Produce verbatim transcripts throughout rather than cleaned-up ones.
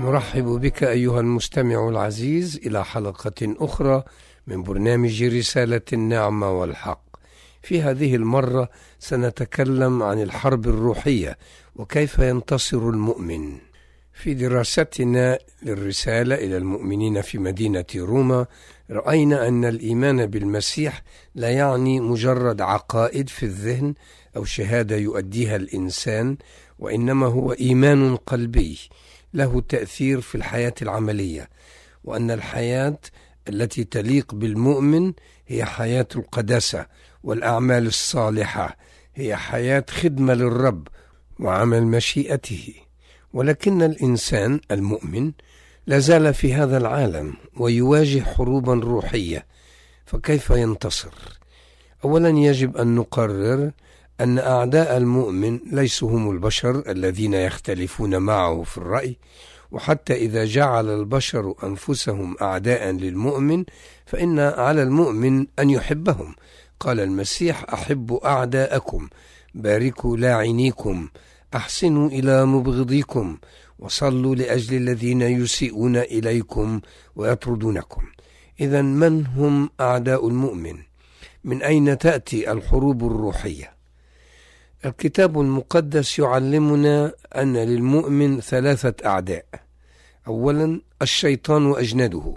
نرحب بك أيها المستمع العزيز إلى حلقة أخرى من برنامج رسالة النعمة والحق. في هذه المرة سنتكلم عن الحرب الروحية وكيف ينتصر المؤمن. في دراستنا للرسالة إلى المؤمنين في مدينة روما رأينا أن الإيمان بالمسيح لا يعني مجرد عقائد في الذهن أو شهادة يؤديها الإنسان، وإنما هو إيمان قلبي له تأثير في الحياة العملية، وأن الحياة التي تليق بالمؤمن هي حياة القداسة والأعمال الصالحة، هي حياة خدمة للرب وعمل مشيئته. ولكن الإنسان المؤمن لازال في هذا العالم ويواجه حروبا روحية، فكيف ينتصر؟ أولا يجب أن نقرر أن أعداء المؤمن ليسوا هم البشر الذين يختلفون معه في الرأي، وحتى إذا جعل البشر أنفسهم أعداء للمؤمن فإن على المؤمن أن يحبهم. قال المسيح: أحبوا أعداءكم، باركوا لاعنيكم، أحسنوا إلى مبغضيكم، وصلوا لأجل الذين يسيئون إليكم ويطردونكم. إذن من هم أعداء المؤمن؟ من أين تأتي الحروب الروحية؟ الكتاب المقدس يعلمنا أن للمؤمن ثلاثة أعداء. أولا الشيطان وأجناده،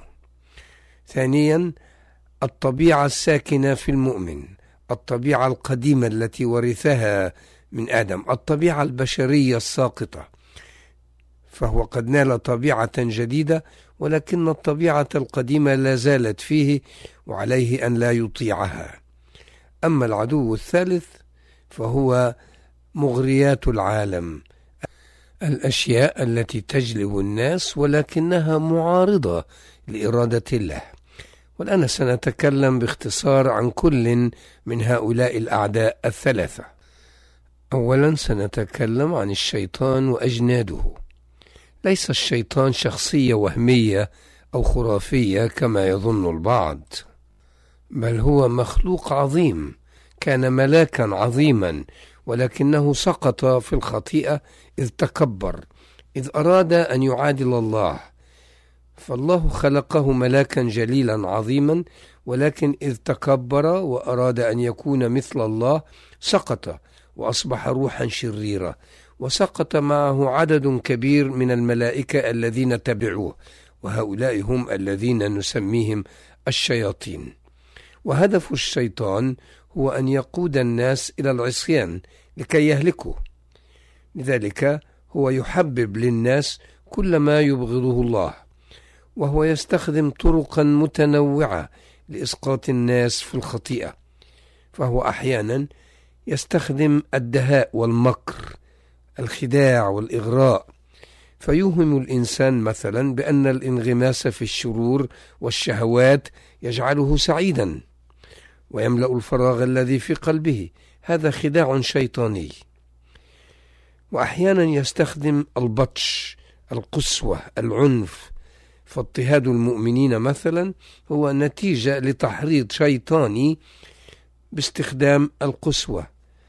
ثانيا الطبيعة الساكنة في المؤمن، الطبيعة القديمة التي ورثها من آدم، الطبيعة البشرية الساقطة، فهو قد نال طبيعة جديدة ولكن الطبيعة القديمة لا زالت فيه وعليه أن لا يطيعها. أما العدو الثالث فهو مغريات العالم، الأشياء التي تجلب الناس ولكنها معارضة لإرادة الله. والآن سنتكلم باختصار عن كل من هؤلاء الأعداء الثلاثة. أولا سنتكلم عن الشيطان وأجناده. ليس الشيطان شخصية وهمية أو خرافية كما يظن البعض، بل هو مخلوق عظيم، كان ملاكا عظيما ولكنه سقط في الخطيئة إذ تكبر، إذ أراد أن يعادل الله. فالله خلقه ملاكا جليلا عظيما، ولكن إذ تكبر وأراد أن يكون مثل الله سقط وأصبح روحا شريرة، وسقط معه عدد كبير من الملائكة الذين تبعوه، وهؤلاء هم الذين نسميهم الشياطين. وهدف الشيطان هو أن يقود الناس إلى العصيان لكي يهلكوا، لذلك هو يحبب للناس كل ما يبغضه الله، وهو يستخدم طرقا متنوعة لإسقاط الناس في الخطيئة. فهو أحيانا يستخدم الدهاء والمكر، الخداع والإغراء، فيوهم الإنسان مثلا بأن الانغماس في الشرور والشهوات يجعله سعيدا ويملأ الفراغ الذي في قلبه. هذا خداع شيطاني. وأحيانا يستخدم البطش، القسوة، العنف، فاضطهاد المؤمنين مثلا هو نتيجة لتحريض شيطاني باستخدام القسوة.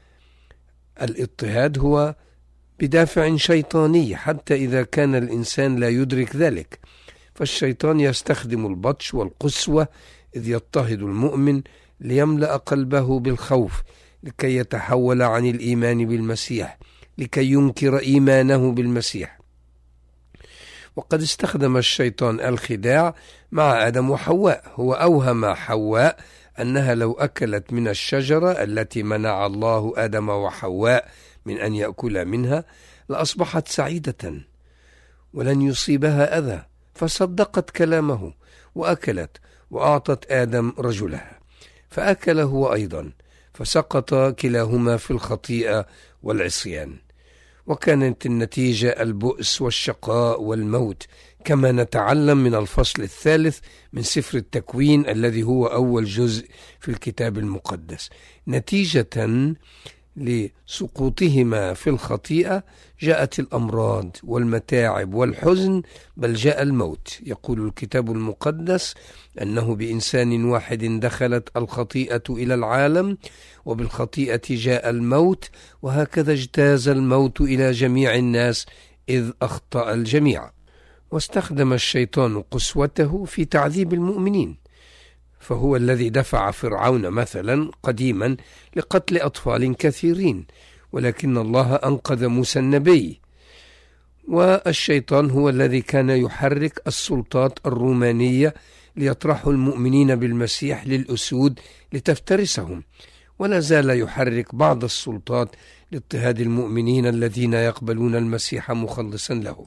الاضطهاد هو بدافع شيطاني حتى إذا كان الإنسان لا يدرك ذلك، فالشيطان يستخدم البطش والقسوة إذ يضطهد المؤمن ليملأ قلبه بالخوف، لكي يتحول عن الإيمان بالمسيح، لكي ينكر إيمانه بالمسيح. وقد استخدم الشيطان الخداع مع آدم وحواء. هو أوهم حواء أنها لو أكلت من الشجرة التي منع الله آدم وحواء من أن يأكل منها لأصبحت سعيدة ولن يصيبها أذى، فصدقت كلامه وأكلت وأعطت آدم رجلها، فأكل هو أيضا، فسقط كلاهما في الخطيئة والعصيان، وكانت النتيجة البؤس والشقاء والموت، كما نتعلم من الفصل الثالث من سفر التكوين الذي هو أول جزء في الكتاب المقدس. نتيجة لسقوطهما في الخطيئة جاءت الأمراض والمتاعب والحزن، بل جاء الموت. يقول الكتاب المقدس أنه بإنسان واحد دخلت الخطيئة إلى العالم، وبالخطيئة جاء الموت، وهكذا اجتاز الموت إلى جميع الناس إذ أخطأ الجميع. واستخدم الشيطان قسوته في تعذيب المؤمنين، فهو الذي دفع فرعون مثلا قديما لقتل أطفال كثيرين، ولكن الله أنقذ موسى النبي. والشيطان هو الذي كان يحرك السلطات الرومانية ليطرحوا المؤمنين بالمسيح للأسود لتفترسهم، ولا زال يحرك بعض السلطات لاضطهاد المؤمنين الذين يقبلون المسيح مخلصا لهم.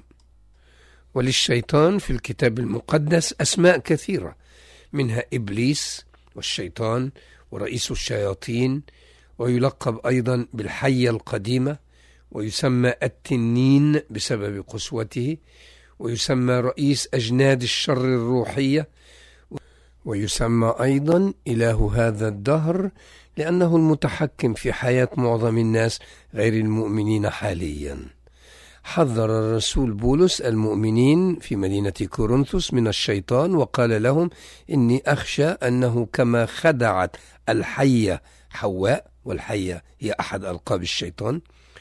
وللشيطان في الكتاب المقدس أسماء كثيرة، منها إبليس والشيطان ورئيس الشياطين، ويلقب أيضا بالحية القديمة، ويسمى التنين بسبب قسوته، ويسمى رئيس أجناد الشر الروحية، ويسمى أيضا إله هذا الدهر لأنه المتحكم في حياة معظم الناس غير المؤمنين حاليا. حذر الرسول بولس المؤمنين في مدينة كورنثوس من الشيطان، وقال لهم: إني أخشى أنه كما خدعت الحية حواء، والحية هي أحد ألقاب الشيطان،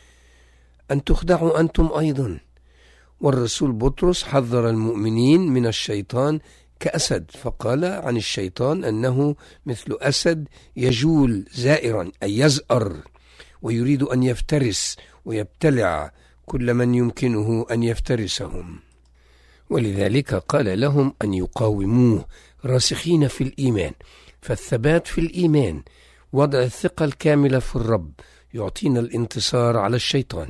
أن تخدعوا أنتم أيضا. والرسول بطرس حذر المؤمنين من الشيطان كأسد، فقال عن الشيطان أنه مثل أسد يجول زائرا، أي يزأر، ويريد أن يفترس ويبتلع كل من يمكنه أن يفترسهم. ولذلك قال لهم أن يقاوموه راسخين في الإيمان، فالثبات في الإيمان وضع الثقة الكاملة في الرب يعطينا الانتصار على الشيطان.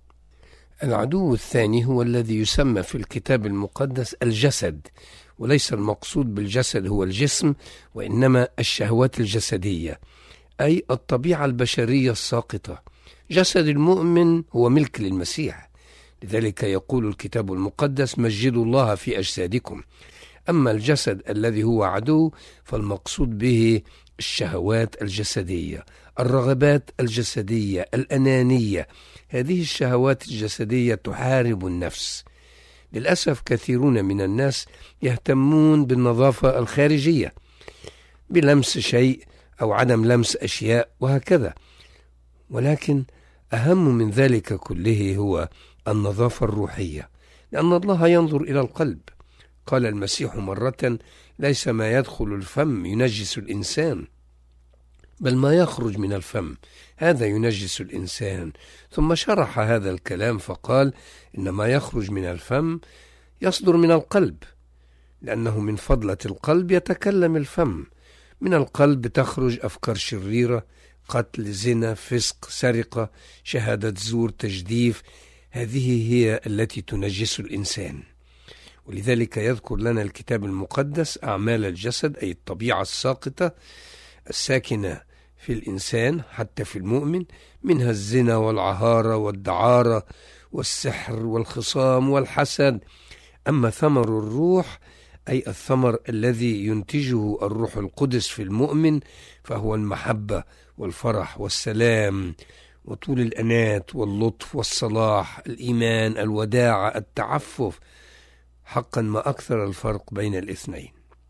العدو الثاني هو الذي يسمى في الكتاب المقدس الجسد، وليس المقصود بالجسد هو الجسم، وإنما الشهوات الجسدية، أي الطبيعة البشرية الساقطة. جسد المؤمن هو ملك للمسيح، لذلك يقول الكتاب المقدس: مجدوا الله في أجسادكم. أما الجسد الذي هو عدو فالمقصود به الشهوات الجسدية، الرغبات الجسدية، الأنانية. هذه الشهوات الجسدية تحارب النفس. للأسف كثيرون من الناس يهتمون بالنظافة الخارجية، بلمس شيء أو عدم لمس أشياء وهكذا، ولكن أهم من ذلك كله هو النظافة الروحية، لأن الله ينظر إلى القلب. قال المسيح مرة: ليس ما يدخل الفم ينجس الإنسان، بل ما يخرج من الفم هذا ينجس الإنسان. ثم شرح هذا الكلام فقال: إن ما يخرج من الفم يصدر من القلب، لأنه من فضلة القلب يتكلم الفم. من القلب تخرج أفكار شريرة، قتل، زنا، فسق، سرقة، شهادة زور، تجديف. هذه هي التي تنجس الإنسان. ولذلك يذكر لنا الكتاب المقدس أعمال الجسد، أي الطبيعة الساقطة الساكنة في الإنسان حتى في المؤمن، منها الزنا والعهارة والدعارة والسحر والخصام والحسد. أما ثمر الروح، أي الثمر الذي ينتجه الروح القدس في المؤمن، فهو المحبة والفرح والسلام وطول الأنات واللطف والصلاح، الإيمان، الوداعة، التعفف. حقا ما أكثر الفرق بين الاثنين.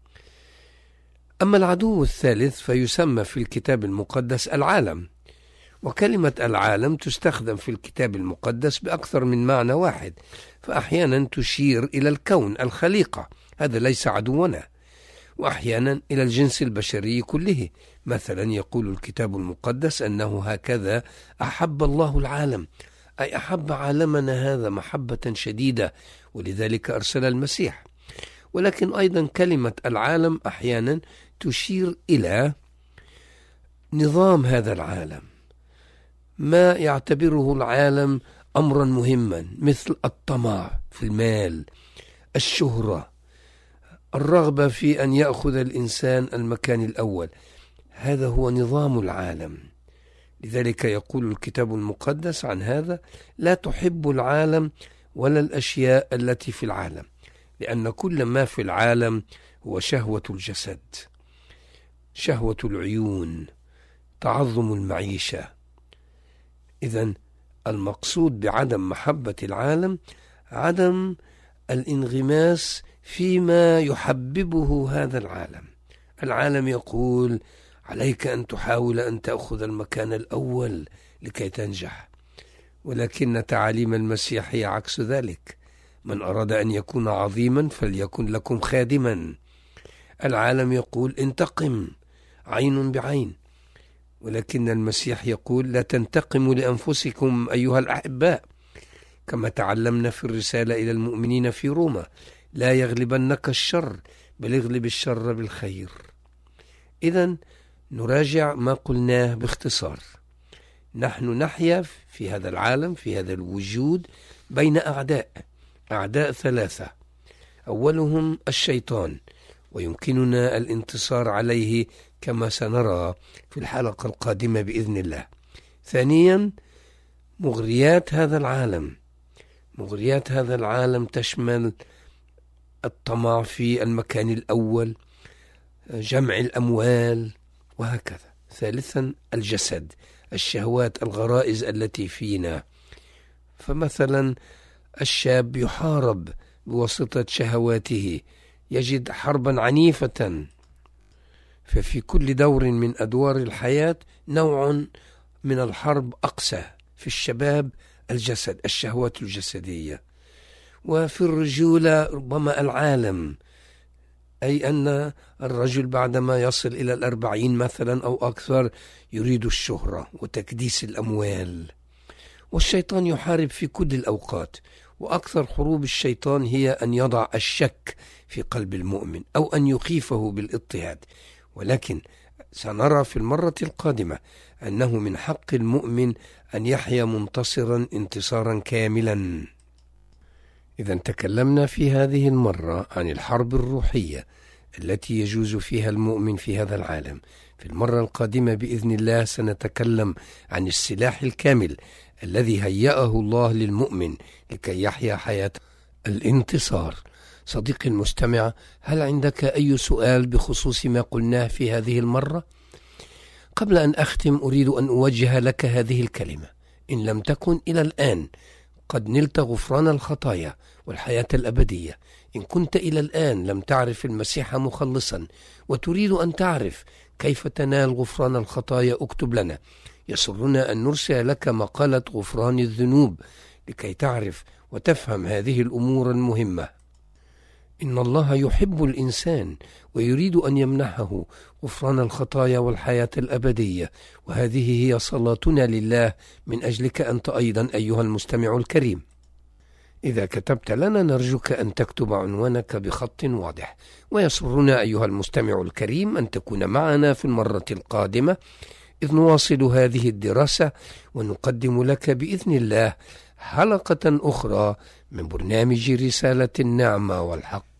أما العدو الثالث فيسمى في الكتاب المقدس العالم، وكلمة العالم تستخدم في الكتاب المقدس بأكثر من معنى واحد، فأحيانا تشير إلى الكون، الخليقة، هذا ليس عدونا، وأحيانا إلى الجنس البشري كله. مثلا يقول الكتاب المقدس أنه هكذا أحب الله العالم، أي أحب عالمنا هذا محبة شديدة، ولذلك أرسل المسيح. ولكن أيضا كلمة العالم أحيانا تشير إلى نظام هذا العالم، ما يعتبره العالم أمرا مهما، مثل الطمع في المال، الشهرة، الرغبة في أن يأخذ الإنسان المكان الأول. هذا هو نظام العالم. لذلك يقول الكتاب المقدس عن هذا: لا تحب العالم ولا الأشياء التي في العالم، لأن كل ما في العالم هو شهوة الجسد، شهوة العيون، تعظم المعيشة. إذن المقصود بعدم محبة العالم عدم الانغماس فيما يحببه هذا العالم. العالم يقول: عليك أن تحاول أن تأخذ المكان الأول لكي تنجح، ولكن تعاليم المسيح هي عكس ذلك. من أراد أن يكون عظيما فليكن لكم خادما. العالم يقول انتقم عين بعين، ولكن المسيح يقول لا تنتقموا لأنفسكم أيها الأحباء، كما تعلمنا في الرسالة إلى المؤمنين في روما: لا يغلبنك الشر بل اغلب الشر بالخير. إذن نراجع ما قلناه باختصار. نحن نحيا في هذا العالم، في هذا الوجود، بين أعداء أعداء ثلاثة. أولهم الشيطان، ويمكننا الانتصار عليه كما سنرى في الحلقة القادمة بإذن الله. ثانيا مغريات هذا العالم. مغريات هذا العالم تشمل الطمع في المكان الأول، جمع الأموال، وهكذا. ثالثا الجسد، الشهوات، الغرائز التي فينا. فمثلا الشاب يحارب بواسطة شهواته، يجد حربا عنيفة. ففي كل دور من أدوار الحياة نوع من الحرب أقسى. في الشباب الجسد، الشهوات الجسدية. وفي الرجولة ربما العالم، أي أن الرجل بعدما يصل إلى الأربعين مثلا أو أكثر يريد الشهرة وتكديس الأموال. والشيطان يحارب في كل الأوقات، وأكثر حروب الشيطان هي أن يضع الشك في قلب المؤمن أو أن يخيفه بالاضطهاد. ولكن سنرى في المرة القادمة أنه من حق المؤمن أن يحيا منتصرا انتصارا كاملا. إذا تكلمنا في هذه المرة عن الحرب الروحية التي يجوز فيها المؤمن في هذا العالم. في المرة القادمة بإذن الله سنتكلم عن السلاح الكامل الذي هيأه الله للمؤمن لكي يحيا حياة الانتصار. صديقي المستمع، هل عندك أي سؤال بخصوص ما قلناه في هذه المرة؟ قبل أن أختم أريد أن أوجه لك هذه الكلمة: إن لم تكن إلى الآن قد نلت غفران الخطايا والحياة الأبدية، إن كنت إلى الآن لم تعرف المسيح مخلصا وتريد أن تعرف كيف تنال غفران الخطايا، اكتب لنا. يسرنا أن نرسل لك مقالة غفران الذنوب لكي تعرف وتفهم هذه الأمور المهمة. إن الله يحب الإنسان ويريد أن يمنحه غفران الخطايا والحياة الأبدية، وهذه هي صلاتنا لله من أجلك أنت أيضا أيها المستمع الكريم. إذا كتبت لنا نرجوك أن تكتب عنوانك بخط واضح. ويسرنا أيها المستمع الكريم أن تكون معنا في المرة القادمة إذ نواصل هذه الدراسة ونقدم لك بإذن الله حلقة أخرى من برنامج رسالة النعمة والحق.